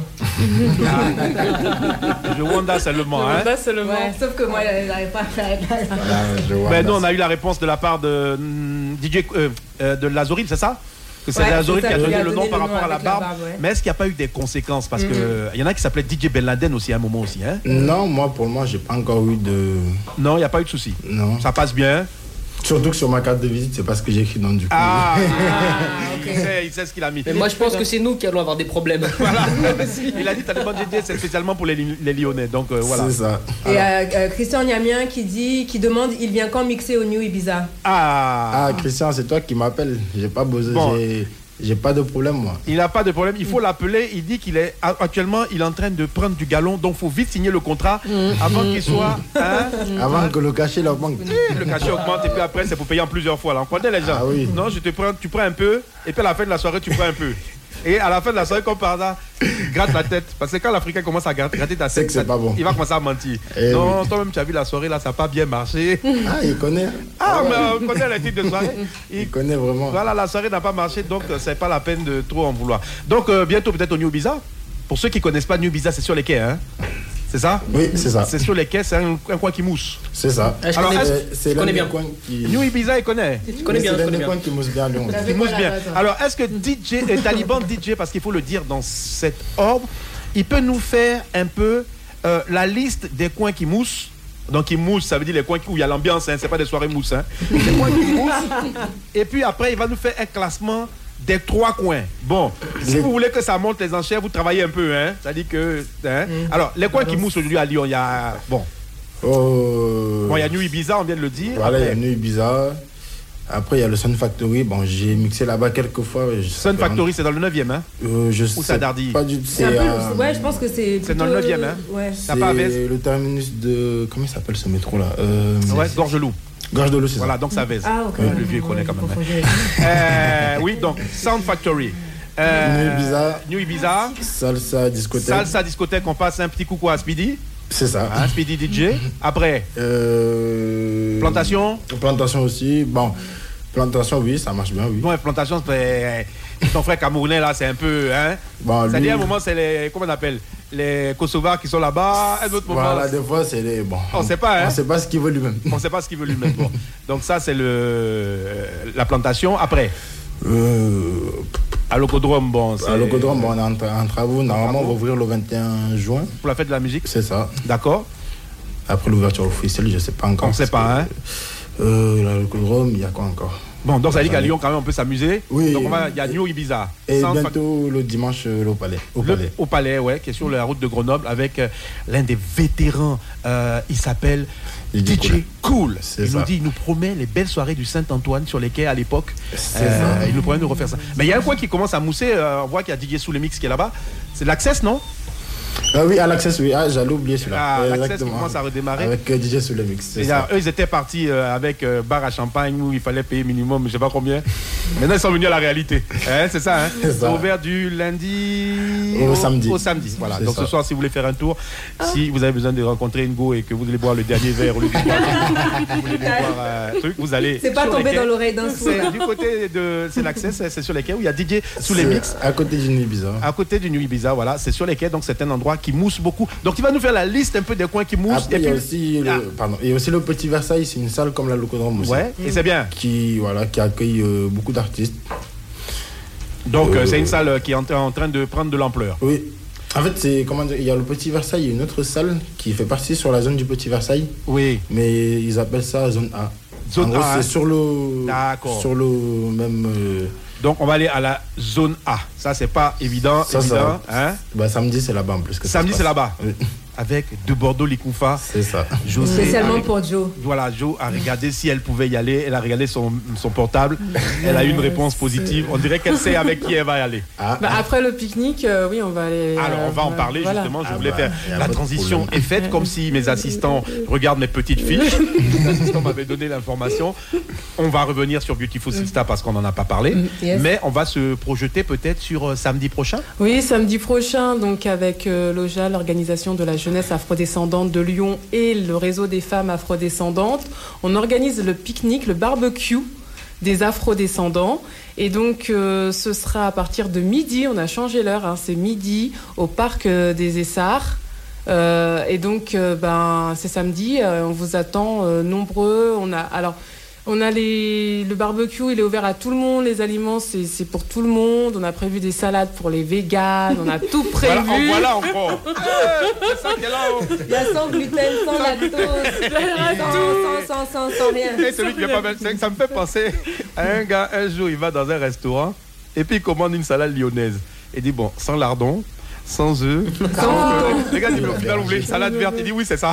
Je Wanda seulement, hein. Ouais, sauf que moi, j'arrive pas à faire. Ben nous, on a eu la réponse de la part de DJ de Lazoril, c'est ça? Que c'est Lazoril qui a donné le nom par rapport à la barbe. Mais est-ce qu'il n'y a pas eu des conséquences? Parce que il y en a qui s'appelait DJ Ben Laden aussi à un moment aussi, hein? Non, pour moi, j'ai pas encore eu de. Non, il n'y a pas eu de souci. Non. Ça passe bien. Surtout que sur ma carte de visite, c'est pas ce que j'ai écrit dans du coup. Okay. Il sait ce qu'il a mis. Mais moi, je pense que c'est nous qui allons avoir des problèmes. Voilà. Il a dit Taliban DJ, c'est spécialement pour les Lyonnais. Donc voilà. C'est ça. Et Christian Niamien qui demande il vient quand mixer au New Ibiza? Christian, c'est toi qui m'appelles. J'ai pas besoin. Bon. J'ai pas de problème, moi. Il n'a pas de problème. Il faut l'appeler. Il dit qu'il est actuellement, il est en train de prendre du galon. Donc, il faut vite signer le contrat avant qu'il soit. Avant que le cachet augmente. Le cachet augmente et puis après, c'est pour payer en plusieurs fois. Là. On connaît les gens. Oui. Non, tu prends un peu et puis à la fin de la soirée, tu prends un peu. Et à la fin de la soirée, comme par hasard, gratte la tête. Parce que quand l'Africain commence à gratter ta tête, c'est pas bon. Il va commencer à mentir. Non, toi-même, tu as vu la soirée, là, ça n'a pas bien marché. Il connaît. Mais on connaît les titres de soirée. Il connaît vraiment. Voilà, la soirée n'a pas marché, donc c'est pas la peine de trop en vouloir. Donc, bientôt, peut-être au New Ibiza. Pour ceux qui ne connaissent pas New Ibiza, c'est sur les quais, hein? C'est ça? Oui, c'est ça. C'est sur les quais, c'est un coin qui mousse. C'est ça. Alors, je connais bien. New Ibiza, il connaît. Tu connais bien, je connais bien. Coin qui mousse bien, Lyon. Qui mousse bien. Alors, est-ce que DJ Taliban DJ, parce qu'il faut le dire dans cet ordre, il peut nous faire un peu la liste des coins qui moussent? Donc, qui mousse, ça veut dire les coins où il y a l'ambiance, hein, c'est pas des soirées mousse. Hein. Les coins qui moussent. Et puis après, il va nous faire un classement des 3 coins. Bon, si vous voulez que ça monte les enchères, vous travaillez un peu, hein. Ça dit que. Hein. Alors, les coins qui moussent aujourd'hui à Lyon, il y a. Bon, il y a New Ibiza, on vient de le dire. Voilà, il y a New Ibiza. Après, il y a le Sun Factory. Bon, j'ai mixé là-bas quelques fois. Sun Factory, c'est dans le 9e, hein? Ou ça Dardy? Pas du tout. Ouais, je pense que c'est. C'est dans le 9e, hein? Ouais. C'est le terminus de. Comment il s'appelle ce métro là? Ouais, Gorgelou. Gorgelou, c'est ça. Voilà, donc ça baise. Ah, ok. Le vieux connaît quand même. Oui, donc Sound Factory. New Ibiza. Salsa discothèque. On passe un petit coucou à Speedy. C'est ça. Speedy DJ. Après. Plantation. Plantation aussi. Bon. Plantation, oui, ça marche bien, oui. Bon, Plantation, ton frère camerounais, là, c'est un peu. Hein? Bon, c'est-à-dire, à un moment, c'est les. Comment on appelle? Les Kosovars qui sont là-bas. Un autre moment. Voilà, des fois, c'est les. Bon. On ne sait pas, hein? On ne sait pas ce qu'il veut lui-même. On ne sait pas ce qu'il veut lui-même. Bon. Donc, ça, c'est la plantation. Après. À l'Ocodrome, à l'Ocodrome, on est en travaux. Normalement, on va ouvrir le 21 juin. Pour la fête de la musique? C'est ça. D'accord. Après l'ouverture officielle, je ne sais pas encore. On ne sait pas, hein? L'Ocodrome, il y a quoi encore? Bon, donc ça dit qu'à Lyon, quand même, on peut s'amuser. Oui. Donc, il y a New Ibiza. Et bientôt, le dimanche, au Palais. Au Palais, ouais, qui est sur la route de Grenoble avec l'un des vétérans. Il s'appelle DJ Cool. Il nous promet les belles soirées du Saint-Antoine sur les quais à l'époque. Il nous promet de refaire ça. Mais il y a un coin qui commence à mousser. On voit qu'il y a DJ Sous le Mix qui est là-bas. C'est l'Access, non? Oui, à l'Access, oui. j'allais oublier celui-là. L'Access commence à redémarrer. Avec DJ Sous le Mix. Eux, ils étaient partis avec bar à champagne où il fallait payer minimum, je ne sais pas combien. Maintenant, ils sont venus à la réalité. C'est ça, hein? C'est ouvert du lundi au samedi. Au samedi, voilà. Donc ce soir, si vous voulez faire un tour, si vous avez besoin de rencontrer une go et que vous voulez boire le dernier verre au lieu de boire un truc, vous allez. C'est pas tombé dans l'oreille d'un sourd. Du côté de. C'est l'Access, c'est sur les quais où il y a DJ Sous les Mix. À côté du New Ibiza. À côté du New Ibiza, voilà. C'est sur les quais, donc c'est un endroit qui mousse beaucoup. Donc il va nous faire la liste un peu des coins qui moussent. Après, il y a aussi le Petit Versailles, c'est une salle comme la Locodrome aussi. Ouais, et c'est bien. Qui accueille beaucoup d'artistes. Donc c'est une salle qui est en train de prendre de l'ampleur. Oui. En fait, il y a le Petit Versailles, il y a une autre salle qui fait partie sur la zone du Petit Versailles. Oui. Mais ils appellent ça zone A. Zone A. C'est sur le même. Donc on va aller à la zone A. Ça c'est pas évident. Hein? Samedi c'est là-bas en plus. Samedi c'est là-bas. Oui. Avec de Bordeaux Likoufa. C'est ça. Spécialement pour Joe. Voilà, Joe a regardé si elle pouvait y aller. Elle a regardé son portable. Elle a eu une réponse positive. On dirait qu'elle sait avec qui elle va y aller. Après le pique-nique, oui, on va aller. Alors on va en parler justement. Je voulais faire la transition est faite comme si mes assistants regardent mes petites fiches. Les assistants m'avaient donné l'information. On va revenir sur Beautiful Sista parce qu'on n'en a pas parlé. Yes. Mais on va se projeter peut-être sur samedi prochain. Oui, samedi prochain, donc avec Loja, l'organisation de la jeunesse afrodescendante de Lyon et le réseau des femmes afrodescendantes, on organise le pique-nique, le barbecue des afrodescendants. Et donc, ce sera à partir de midi, on a changé l'heure, hein, c'est midi, au parc des Essarts. Et donc, c'est samedi, on vous attend nombreux. On a le barbecue, il est ouvert à tout le monde. Les aliments, c'est pour tout le monde. On a prévu des salades pour les véganes. On a tout prévu. Voilà encore. C'est ça qui est là. Il y a sans gluten, sans lactose, sans rien. Et celui qui est pas mal, ça me fait penser à un gars, un jour, il va dans un restaurant et puis il commande une salade lyonnaise. Il dit, bon, sans lardon, sans œufs. Les gars disent, mais au final, vous voulez une salade verte? Il dit, oui, c'est ça.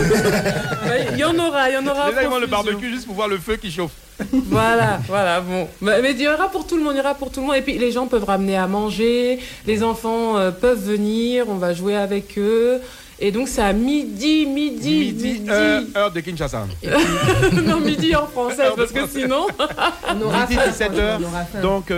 Il y en aura. Les gars, ils vont le barbecue juste pour voir le feu qui chauffe. Voilà, bon. Mais il y aura pour tout le monde, Et puis, les gens peuvent ramener à manger. Les enfants peuvent venir. On va jouer avec eux. Et donc, c'est à midi. Heure de Kinshasa. Non, midi en français, parce que sinon... On aura midi, 17h. Donc...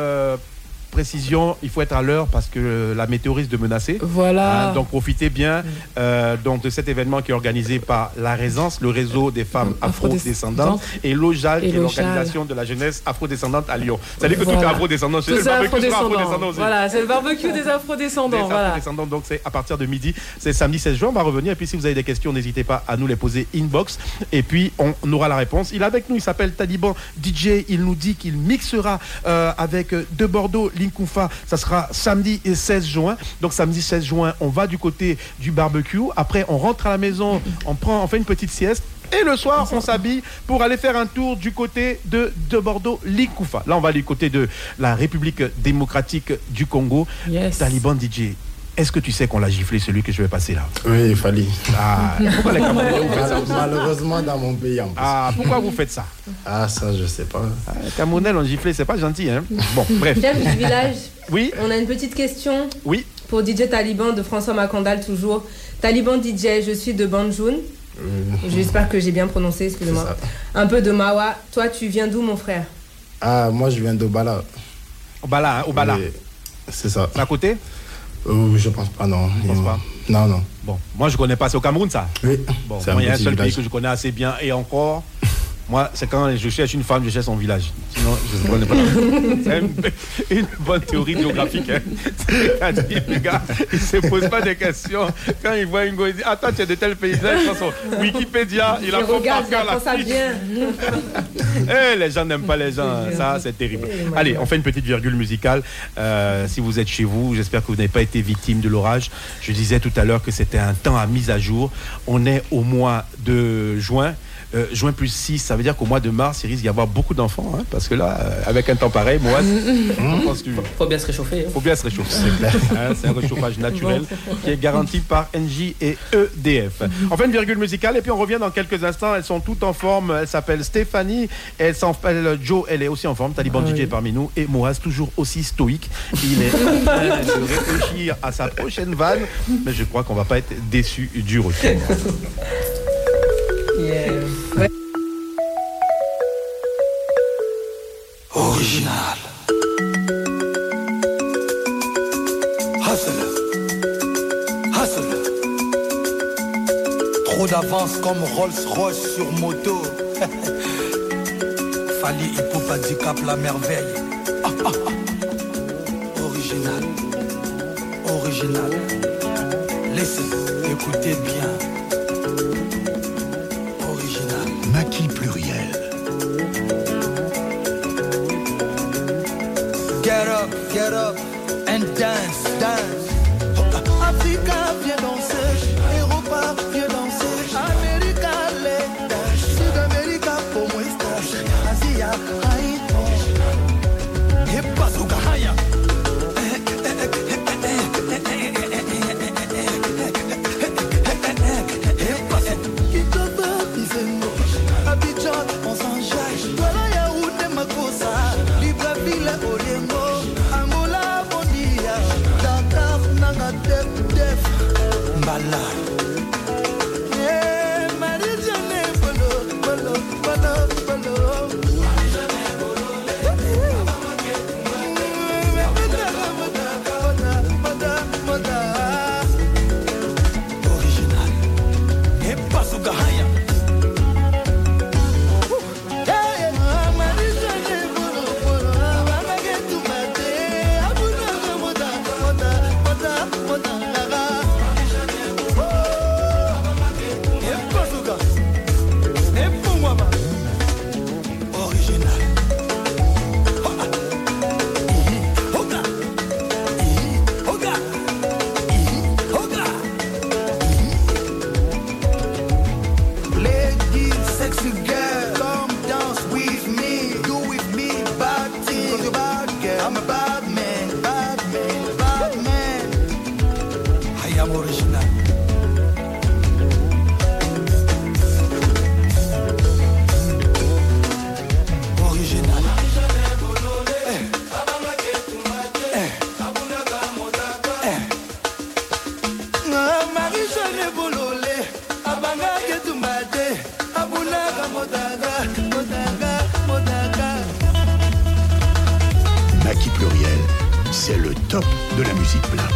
précision, il faut être à l'heure parce que la météo risque de menacer. Voilà. Donc profitez bien donc de cet événement qui est organisé par la Résence, le réseau des femmes afro-descendantes, et l'OJAL, qui est l'organisation de la jeunesse afro-descendante à Lyon. Ça veut dire que tout est afro-descendant. C'est le barbecue afro-descendant aussi. Voilà, c'est le barbecue des afro-descendants. Donc c'est à partir de midi, c'est samedi 16 juin, on va revenir. Et puis si vous avez des questions, n'hésitez pas à nous les poser inbox. Et puis on aura la réponse. Il est avec nous, il s'appelle Taliban DJ. Il nous dit qu'il mixera avec de Bordeaux, Linkoufa. Ça sera samedi 16 juin. Donc samedi 16 juin, on va du côté du barbecue. Après, on rentre à la maison, on fait une petite sieste. Et le soir, on s'habille pour aller faire un tour du côté de Bordeaux, Linkoufa. Là, on va du côté de la République démocratique du Congo. Yes. Taliban DJ. Est-ce que tu sais qu'on l'a giflé, celui que je vais passer là? Oui, il fallait. Pourquoi les Camerounais vous faites ça? Malheureusement, dans mon pays en plus. Pourquoi vous faites ça? Ça, je sais pas. Les Camerounais l'ont giflé, c'est pas gentil, hein? Bon, bref. Jeff du village. Oui. On a une petite question. Oui. Pour DJ Taliban de François Macandal, toujours. Taliban DJ, je suis de Banjoun. J'espère que j'ai bien prononcé, excusez-moi. Un peu de Mawa. Toi, tu viens d'où, mon frère? Moi, je viens d'Obala. Obala. Oui, c'est ça. C'est à côté? Je pense pas, non. Je pense pas. Non. Bon, moi je connais pas, c'est au Cameroun ça? Oui. Bon, moi il y a un seul pays que je connais assez bien et encore. Moi, c'est quand je cherche une femme, je cherche son village. Sinon, je ne connais pas. C'est une bonne théorie géographique. Hein. C'est-à-dire, les gars, ils ne se posent pas des questions. Quand ils voient une go, ils disent, attends, tu es de tel pays. Là, ils sont Wikipédia, il a fait par cœur la ça bien. Les gens n'aiment pas les gens. Ça, c'est terrible. Allez, on fait une petite virgule musicale. Si vous êtes chez vous, j'espère que vous n'avez pas été victime de l'orage. Je disais tout à l'heure que c'était un temps à mise à jour. On est au mois de juin. Juin plus 6, ça veut dire qu'au mois de mars, il risque d'y avoir beaucoup d'enfants, hein, parce que là, avec un temps pareil, moi, faut bien se réchauffer. Faut bien se réchauffer, c'est clair. Hein, c'est un réchauffage naturel qui est garanti par NJ et EDF. On fait une virgule musicale et puis on revient dans quelques instants. Elles sont toutes en forme. Elle s'appelle Stéphanie, elle s'appelle Jo, elle est aussi en forme. Taliban DJ est parmi nous et Moaz toujours aussi stoïque. Il est en train de réfléchir à sa prochaine vanne, mais je crois qu'on va pas être déçu du retour. Original. Hustle. Trop d'avance comme Rolls-Royce sur moto. Fali Hippopadicap la merveille. Original. Laissez, écoutez bien. Maquis pluriel. Get up and dance. Africa, viens danser. Europa, viens danser. America, let's dance. Sud-America, como estás? Asia, Haïti. Et Bazooka, Haya. Abidjan, on s'enjaille. Voilà Yaoundé, Makossa. Libreville, Oliengo. Angola, Bondia. Dakar, Nanga, Def. Mbala. Marie-Jeanne, Bolo. Nyam original. Original. Marie-Jeanne Bololé, Abanga Ketumate, Abunaga Modaga, Modaga, Modaga. Maki Pluriel, c'est le top de la musique black.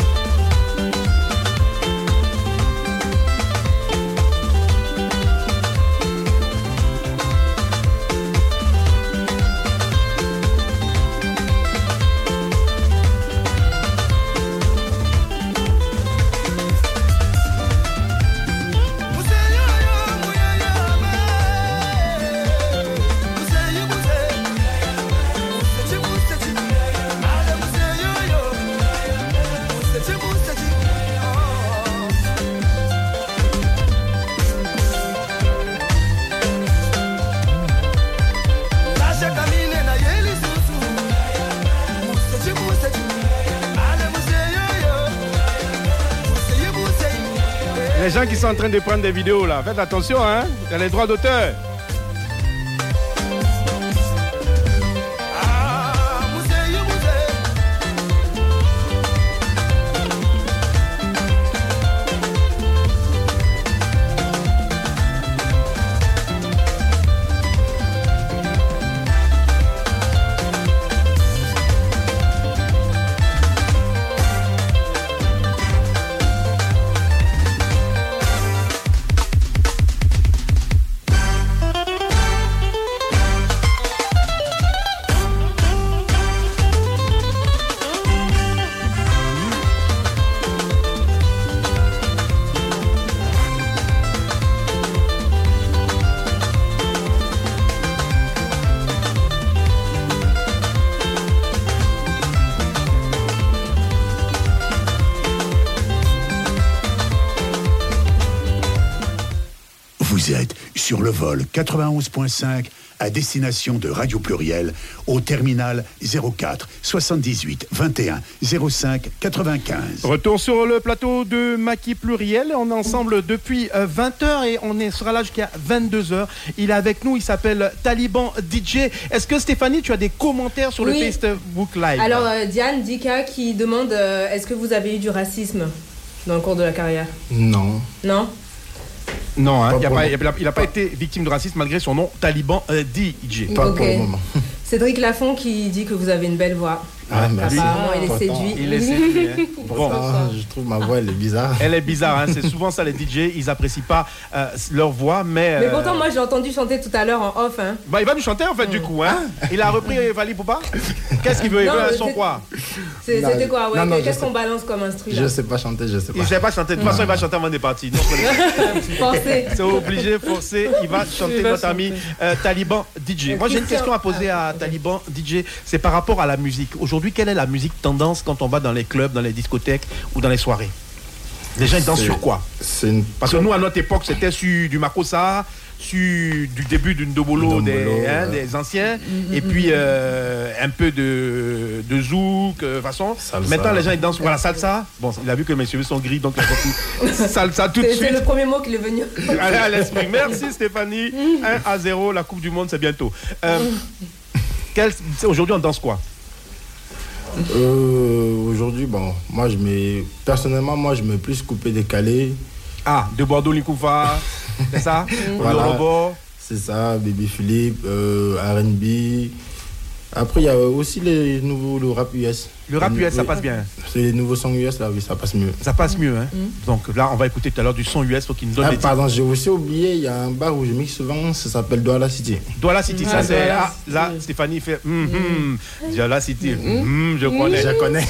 Les gens qui sont en train de prendre des vidéos là, faites attention, hein, il y a les droits d'auteur. Vous êtes sur le vol 91.5 à destination de Radio Pluriel au terminal 04 78 21 05 95. Retour sur le plateau de Maki Pluriel. On est ensemble depuis 20h et on sera là jusqu'à 22h. Il est avec nous, il s'appelle Taliban DJ. Est-ce que Stéphanie, tu as des commentaires sur le Facebook Live? Alors Diane Dika qui demande est-ce que vous avez eu du racisme dans le cours de la carrière? Non. Non? Non, hein, il n'a pas été victime de racisme malgré son nom Taliban DJ. Pas pour le moment. Cédric Lafont qui dit que vous avez une belle voix. Ah, merci. Apparemment, il est séduit. Il est séduit. Hein. Bon. Je trouve ma voix, elle est bizarre. Elle est bizarre, hein. C'est souvent ça les DJ, ils apprécient pas leur voix, mais... Mais pourtant, moi, j'ai entendu chanter tout à l'heure en off. Hein. Bah, il va nous chanter en fait du coup. Hein. Il a repris Fally Poupa. Qu'est-ce qu'il veut? Il veut un son quoi? C'était quoi? Ouais, qu'est-ce qu'on balance comme instrument? Je sais pas chanter, je sais pas. Il sait pas chanter. De toute façon, il va chanter avant des parties. Forcé. C'est obligé, forcé. Il va chanter notre ami Taliban DJ. Moi, j'ai une question à poser à Taliban DJ. C'est par rapport à la musique. Aujourd'hui, quelle est la musique tendance quand on va dans les clubs, dans les discothèques ou dans les soirées? Les gens ils dansent sur quoi? Parce que nous, à notre époque, c'était sur du Makossa, sur du début d'une Dobolo, des anciens, et puis un peu de zouk, façon. Salsa. Maintenant, les gens ils dansent. Voilà, salsa. Bon, il a vu que mes cheveux sont gris, donc il a compris. Salsa tout de suite. C'est le premier mot qui est venu. Allez à l'esprit. Merci Stéphanie. 1-0, la Coupe du Monde, c'est bientôt. Aujourd'hui, on danse quoi? Aujourd'hui, bon, personnellement, je mets plus coupé décalé. Ah, de Bordeaux Likoufa, c'est ça? Voilà, le robot. C'est ça, Baby Philippe, R&B. Après, il y a aussi le rap US. Le rap US, ça passe bien. C'est les nouveaux sons US, là, oui, ça passe mieux. Ça passe mieux, hein. Donc là, on va écouter tout à l'heure du son US, faut qu'il nous donne des pardon, j'ai aussi oublié, il y a un bar où je mixe souvent, ça s'appelle Douala City. Douala City, ça c'est... Ah, là, Stéphanie fait... Douala City, je connais. Je connais.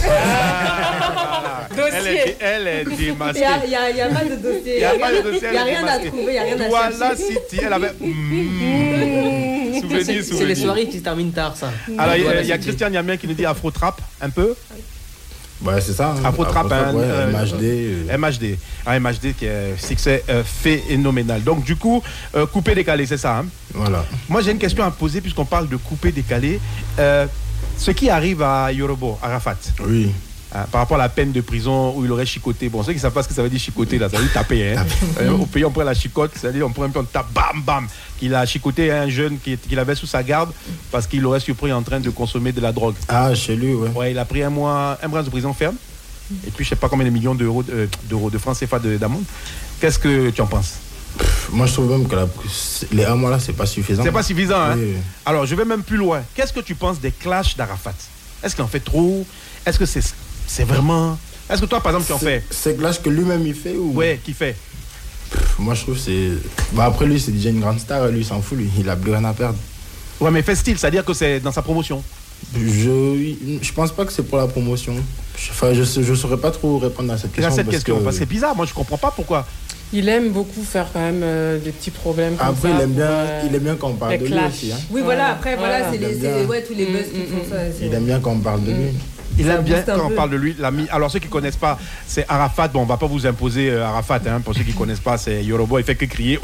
Elle est démasquée. Il n'y a pas de dossier. Il n'y a rien à trouver, il n'y a rien à chercher. Douala City, elle avait... Souvenir. C'est les soirées qui se terminent tard, ça. Alors, il y a Christian Niamien qui nous dit Afro-Trap, un peu. Ouais, c'est ça. Afro-Trap, MHD. MHD qui est un succès phénoménal. Donc, du coup, coupé décalé, c'est ça. Hein? Voilà. Moi, j'ai une question à poser puisqu'on parle de coupé décalé. Ce qui arrive à Yorobo, Arafat. Oui. par rapport à la peine de prison où il aurait chicoté. Bon, ceux qui ne savent pas ce que ça veut dire chicoter, là, ça veut dire taper. Hein. Au pays, on prend la chicote, c'est-à-dire on prend un peu, on tape, bam, bam. Qu'il a chicoté un jeune qu'il avait sous sa garde parce qu'il l'aurait surpris en train de consommer de la drogue. Ah, chez lui, ouais. Ouais, il a pris un mois de prison ferme. Et puis, je ne sais pas combien de millions d'euros, de francs CFA d'amende. Qu'est-ce que tu en penses? Moi, je trouve même que les 1 mois là, c'est pas suffisant. C'est pas suffisant, hein? Oui. Alors, je vais même plus loin. Qu'est-ce que tu penses des clashs d'Arafat? Est-ce qu'il en fait trop? Est-ce que c'est vraiment... Est-ce que toi, par exemple, tu en fais? C'est clash que lui-même il fait ou... Ouais, qui fait? Moi, je trouve que c'est... après, lui, c'est déjà une grande star. Lui, il s'en fout. Lui, il a plus rien à perdre. Ouais, mais fait-il? C'est-à-dire que c'est dans sa promotion? Je pense pas que c'est pour la promotion. Enfin, je saurais pas trop répondre à cette question. Parce que c'est bizarre. Moi, je comprends pas pourquoi. Il aime beaucoup faire quand même des petits problèmes comme après, ça. Il aime bien qu'on parle de lui aussi. Hein. Oui, voilà, après, voilà, c'est tous les buzz qui font ça. Il aime bien qu'on parle de lui. Il aime bien quand on parle de lui. Alors, ceux qui ne connaissent pas, c'est Arafat. Bon, on ne va pas vous imposer Arafat. Hein, pour ceux qui ne connaissent pas, c'est Yorobo. Il fait que crier.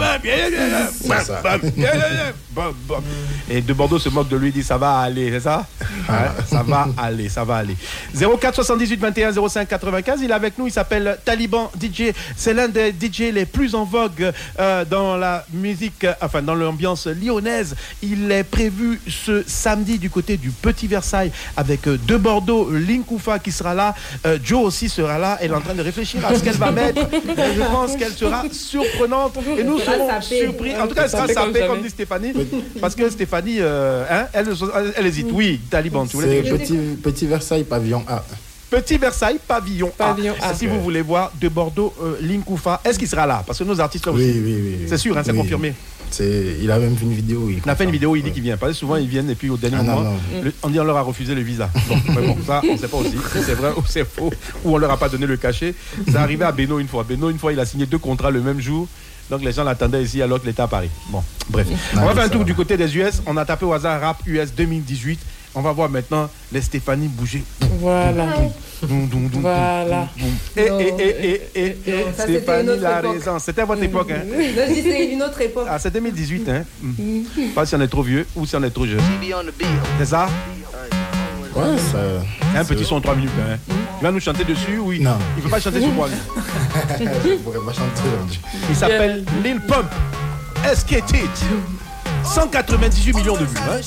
Et de Bordeaux se moque de lui, dit ça va aller, c'est ça? Ça va aller, ça va aller. 04 78 21 05 95. Il est avec nous. Il s'appelle Taliban DJ. C'est l'un des DJ les plus en vogue dans la musique, enfin, dans l'ambiance lyonnaise. Il est prévu ce samedi du côté du Petit Versailles avec de Bordeaux. Linkoufa qui sera là, Joe aussi sera là. Elle est en train de réfléchir à ce qu'elle va mettre. Je pense qu'elle sera surprenante et nous serons surpris. En tout cas, elle sera sapée comme dit Stéphanie, parce que Stéphanie, elle hésite. Oui, Taliban, tu voulais dire Petit Versailles, pavillon A. Petit Versailles, pavillon A. Si vous voulez voir de Bordeaux, Linkoufa, est-ce qu'il sera là? Parce que nos artistes là aussi. Oui. C'est sûr, hein, c'est confirmé. Il a même fait une vidéo. Il a fait une vidéo, il dit qu'il vient. Parce que souvent, ils viennent et puis au dernier moment, on dit on leur a refusé le visa. Bon, ça, on ne sait pas aussi si c'est vrai ou c'est faux, ou on leur a pas donné le cachet. C'est arrivé à Beno une fois. Beno, une fois, il a signé 2 contrats le même jour. Donc les gens l'attendaient ici alors que l'État à Paris. Bon, bref. On va faire un tour du côté des US. On a tapé au hasard rap US 2018. On va voir maintenant les Stéphanie bouger. Voilà. Voilà. Et Stéphanie a raison. C'était à votre époque, hein? Non, je dis c'est une autre époque. Ah, c'est 2018, hein? Pas si on est trop vieux ou si on est trop jeune. C'est ça? Ouais, ça... Un petit son 3 minutes, hein? Il va nous chanter dessus, oui? Non. Il ne peut pas chanter sur moi, lui. Je pourrais pas chanter. Il s'appelle Lil Pump. Escape It. 198 millions de vues, hein?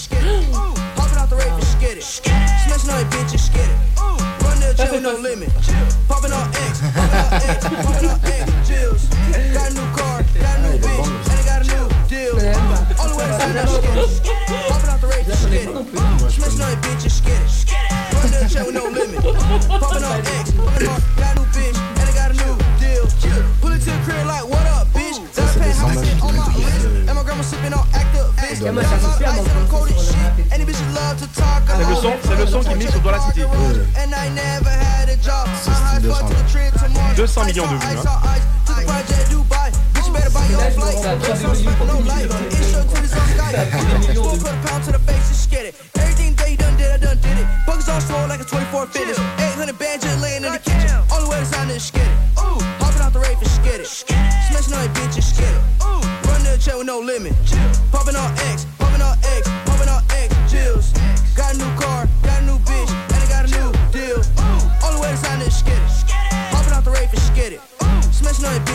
Smashing on that bitch and skid it. Run the jail with no limit. Popping on X, popping on X, Jills. Got a new car, got a new bitch, and I got a new deal. Only way to see that shit. Popping out the rage and skid it. Smashing on that bitch and skid it. Run the jail with no limit. Popping on X, got a new bitch, and I got a new deal. Pull it to the crib like, what up, bitch? Got a penthouse on my wrist, and my grandma sipping on Actavis. And I'm cold as shit. Any bitches love to talk. C'est le son qui mixe au Dollar City. 200 millions de vues, Popping on X, popping on X, popping on X, Jills. Got a new car, got a new bitch, and I got a new deal. Only way to sign this, skid it. Popping out the rave and skid it. Smashing on that bitch.